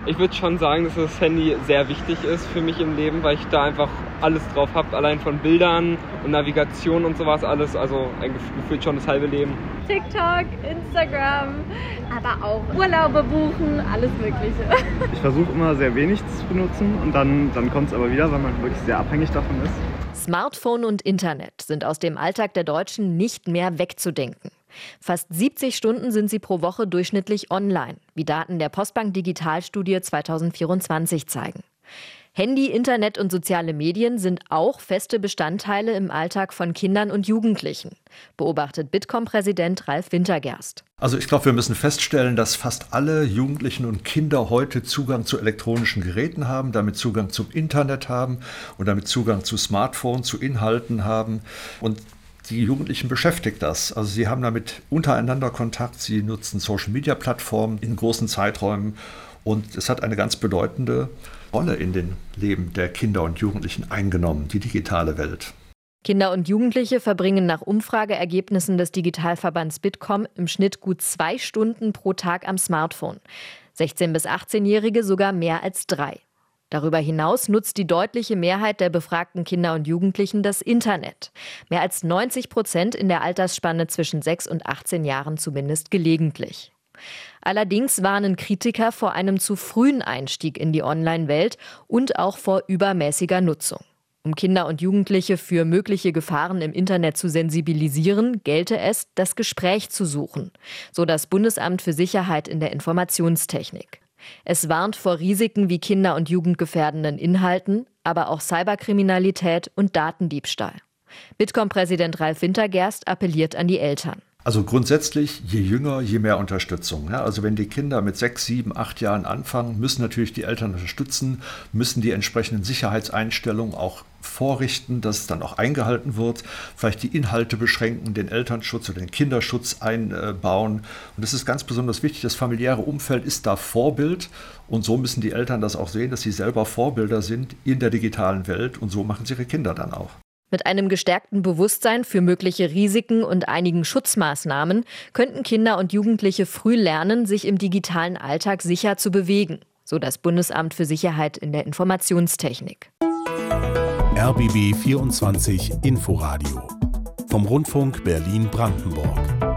Ich würde schon sagen, dass das Handy sehr wichtig ist für mich im Leben, weil ich da einfach alles drauf habe, allein von Bildern und Navigation und sowas alles, also gefühlt schon das halbe Leben. TikTok, Instagram, aber auch Urlaube buchen, alles Mögliche. Ich versuche immer sehr wenig zu benutzen und dann kommt es aber wieder, weil man wirklich sehr abhängig davon ist. Smartphone und Internet sind aus dem Alltag der Deutschen nicht mehr wegzudenken. Fast 70 Stunden sind sie pro Woche durchschnittlich online, wie Daten der Postbank Digitalstudie 2024 zeigen. Handy, Internet und soziale Medien sind auch feste Bestandteile im Alltag von Kindern und Jugendlichen, beobachtet Bitkom-Präsident Ralf Wintergerst. Also ich glaube, wir müssen feststellen, dass fast alle Jugendlichen und Kinder heute Zugang zu elektronischen Geräten haben, damit Zugang zum Internet haben und damit Zugang zu Smartphones, zu Inhalten haben. Und die Jugendlichen beschäftigt das. Also sie haben damit untereinander Kontakt, sie nutzen Social-Media-Plattformen in großen Zeiträumen und es hat eine ganz bedeutende Rolle in den Leben der Kinder und Jugendlichen eingenommen, die digitale Welt. Kinder und Jugendliche verbringen nach Umfrageergebnissen des Digitalverbands Bitkom im Schnitt gut 2 Stunden pro Tag am Smartphone. 16- bis 18-Jährige sogar mehr als 3. Darüber hinaus nutzt die deutliche Mehrheit der befragten Kinder und Jugendlichen das Internet. Mehr als 90% in der Altersspanne zwischen 6 und 18 Jahren zumindest gelegentlich. Allerdings warnen Kritiker vor einem zu frühen Einstieg in die Online-Welt und auch vor übermäßiger Nutzung. Um Kinder und Jugendliche für mögliche Gefahren im Internet zu sensibilisieren, gelte es, das Gespräch zu suchen, so das Bundesamt für Sicherheit in der Informationstechnik. Es warnt vor Risiken wie kinder- und jugendgefährdenden Inhalten, aber auch Cyberkriminalität und Datendiebstahl. Bitkom-Präsident Ralf Wintergerst appelliert an die Eltern. Also grundsätzlich, je jünger, je mehr Unterstützung. Ja, also wenn die Kinder mit 6, 7, 8 Jahren anfangen, müssen natürlich die Eltern unterstützen, müssen die entsprechenden Sicherheitseinstellungen auch vorrichten, dass es dann auch eingehalten wird, vielleicht die Inhalte beschränken, den Elternschutz oder den Kinderschutz einbauen. Und es ist ganz besonders wichtig, das familiäre Umfeld ist da Vorbild und so müssen die Eltern das auch sehen, dass sie selber Vorbilder sind in der digitalen Welt und so machen sie ihre Kinder dann auch. Mit einem gestärkten Bewusstsein für mögliche Risiken und einigen Schutzmaßnahmen könnten Kinder und Jugendliche früh lernen, sich im digitalen Alltag sicher zu bewegen, so das Bundesamt für Sicherheit in der Informationstechnik. RBB 24 Inforadio vom Rundfunk Berlin-Brandenburg.